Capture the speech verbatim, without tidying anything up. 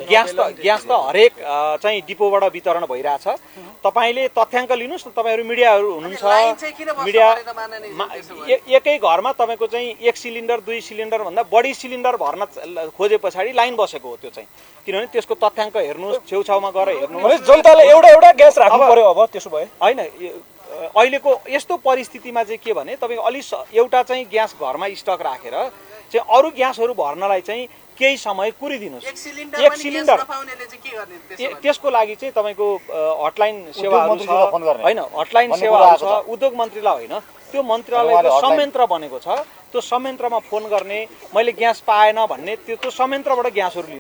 Gas त gas त हरेक चाहिँ डिपोबाट वितरण भइरहेछ। तपाईँले तथ्याङ्क लिनुहोस् न, तपाईँहरू मिडियाहरू हुनुहुन्छ, मिडिया एकै घरमा तपाईँको चाहिँ एक सिलिन्डर दुई सिलिन्डर भन्दा बढी सिलिन्डर भर्न खोजे पछाडि लाइन बसेको हो त्यो चाहिँ, किनभने त्यसको तथ्याङ्क हेर्नुहोस्, छेउछाउमा गएर हेर्नुहोस्। जनताले एउटा एउटा ग्यास राख्नु पर्यो अब त्यसो भए होइन। अहिलेको यस्तो परिस्थितिमा चाहिँ के भने तपाईँको अलि एउटा चाहिँ ग्यास घरमा स्टक राखेर चाहिँ अरू ग्यासहरू भर्नलाई चाहिँ केही समय कुरिदिनुहोस्। एक सिलिन्डर त्यसको लागि चाहिँ तपाईँको हटलाइन सेवाहरू छ होइन, हटलाइन सेवाहरू छ, उद्योग मन्त्रीलाई होइन, त्यो मन्त्रालयको संयन्त्र बनेको छ, त्यो संयन्त्रमा फोन गर्ने, मैले ग्यास पाएन भन्ने त्यो त्यो संयन्त्रबाट ग्यासहरू